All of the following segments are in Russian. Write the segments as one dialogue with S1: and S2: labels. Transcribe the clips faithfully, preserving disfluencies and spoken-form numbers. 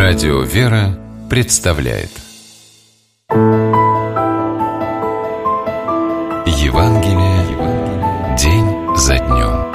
S1: Радио «Вера» представляет Евангелие день за днем.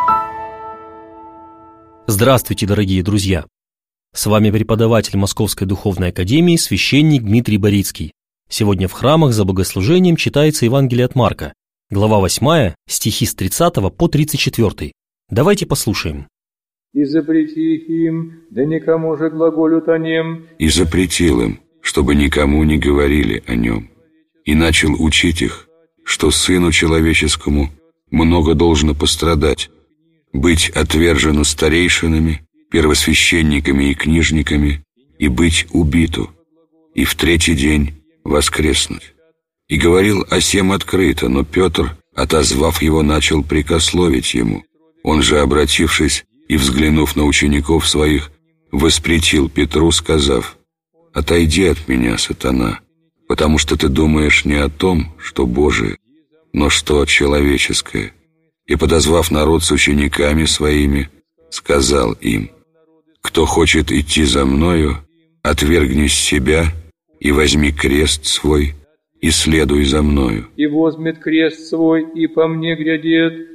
S2: Здравствуйте, дорогие друзья! С вами преподаватель Московской Духовной Академии, священник Дмитрий Борицкий. Сегодня в храмах за богослужением читается Евангелие от Марка, глава восьмая, стихи с тридцатого по тридцать четвёртый. Давайте послушаем.
S3: «И запрети им, да никому же глаголют о нем».
S4: И запретил им, чтобы никому не говорили о нем. И начал учить их, что Сыну Человеческому много должно пострадать, быть отвержену старейшинами, первосвященниками и книжниками, и быть убиту, и в третий день воскреснуть. И говорил о сем открыто, но Петр, отозвав его, начал прикословить ему. Он же, обратившись и взглянув на учеников своих, воспретил Петру, сказав: «Отойди от меня, сатана, потому что ты думаешь не о том, что Божие, но что человеческое». И, подозвав народ с учениками своими, сказал им: «Кто хочет идти за мною, отвергнись себя и возьми крест свой, и следуй за мною.
S3: И возьмет крест свой, и по мне глядит».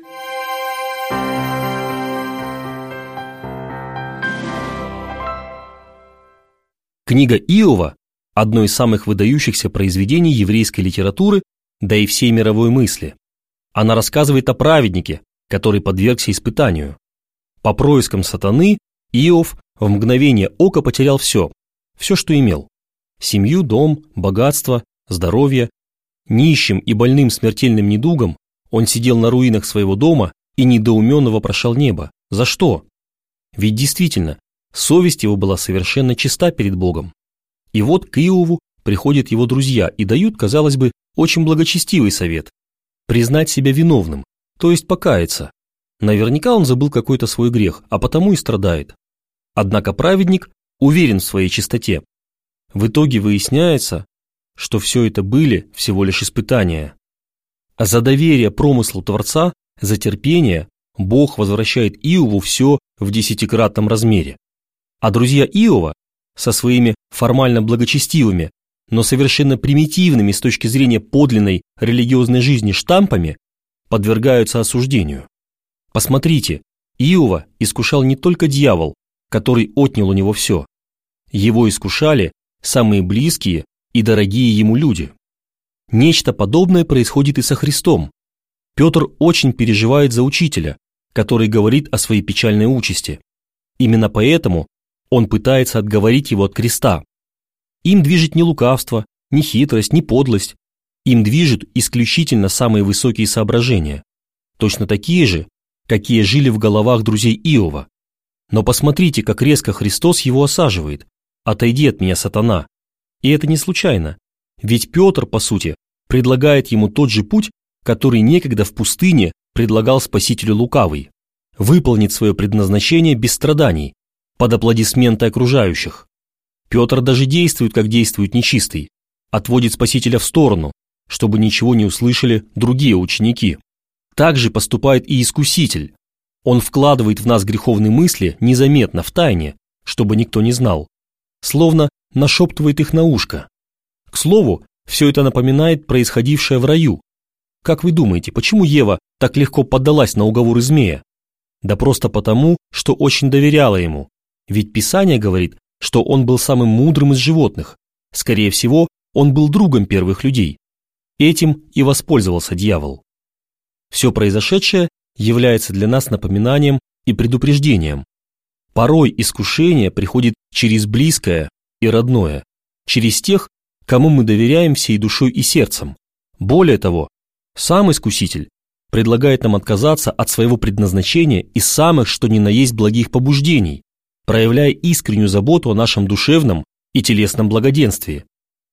S2: Книга Иова – одно из самых выдающихся произведений еврейской литературы, да и всей мировой мысли. Она рассказывает о праведнике, который подвергся испытанию. По проискам сатаны Иов в мгновение ока потерял все, все, что имел. Семью, дом, богатство, здоровье. Нищим и больным смертельным недугом он сидел на руинах своего дома и недоуменно вопрошал небо. За что? Ведь действительно, совесть его была совершенно чиста перед Богом. И вот к Иову приходят его друзья и дают, казалось бы, очень благочестивый совет – признать себя виновным, то есть покаяться. Наверняка он забыл какой-то свой грех, а потому и страдает. Однако праведник уверен в своей чистоте. В итоге выясняется, что все это были всего лишь испытания. А за доверие промыслу Творца, за терпение Бог возвращает Иову все в десятикратном размере. А друзья Иова со своими формально благочестивыми, но совершенно примитивными с точки зрения подлинной религиозной жизни штампами подвергаются осуждению. Посмотрите, Иова искушал не только дьявол, который отнял у него все. Его искушали самые близкие и дорогие ему люди. Нечто подобное происходит и со Христом. Петр очень переживает за учителя, который говорит о своей печальной участи. Именно поэтому он пытается отговорить его от креста. Им движет не лукавство, не хитрость, не подлость. Им движут исключительно самые высокие соображения, точно такие же, какие жили в головах друзей Иова. Но посмотрите, как резко Христос его осаживает. «Отойди от меня, сатана». И это не случайно, ведь Петр, по сути, предлагает ему тот же путь, который некогда в пустыне предлагал Спасителю лукавый. Выполнить свое предназначение без страданий, под аплодисменты окружающих. Петр даже действует, как действует нечистый, отводит Спасителя в сторону, чтобы ничего не услышали другие ученики. Так же поступает и Искуситель. Он вкладывает в нас греховные мысли незаметно, в тайне, чтобы никто не знал, словно нашептывает их на ушко. К слову, все это напоминает происходившее в раю. Как вы думаете, почему Ева так легко поддалась на уговоры змея? Да просто потому, что очень доверяла ему. Ведь Писание говорит, что он был самым мудрым из животных. Скорее всего, он был другом первых людей. Этим и воспользовался дьявол. Все произошедшее является для нас напоминанием и предупреждением. Порой искушение приходит через близкое и родное, через тех, кому мы доверяем всей душой и сердцем. Более того, сам Искуситель предлагает нам отказаться от своего предназначения и самых что ни на есть благих побуждений, проявляя искреннюю заботу о нашем душевном и телесном благоденствии.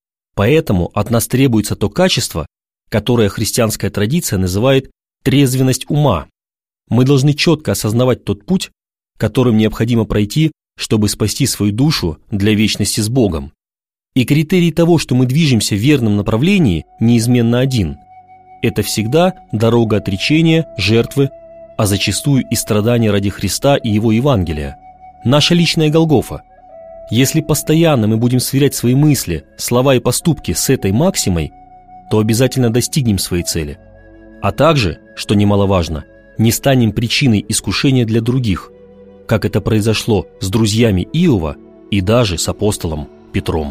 S2: Поэтому от нас требуется то качество, которое христианская традиция называет трезвенность ума. Мы должны четко осознавать тот путь, которым необходимо пройти, чтобы спасти свою душу для вечности с Богом. И критерий того, что мы движемся в верном направлении, неизменно один. Это всегда дорога отречения, жертвы, а зачастую и страдания ради Христа и Его Евангелия. Наша личная Голгофа. Если постоянно мы будем сверять свои мысли, слова и поступки с этой максимой, то обязательно достигнем своей цели. А также, что немаловажно, не станем причиной искушения для других, как это произошло с друзьями Иова и даже с апостолом Петром.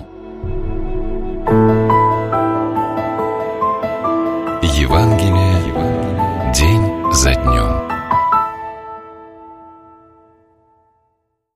S1: Евангелие день за днем.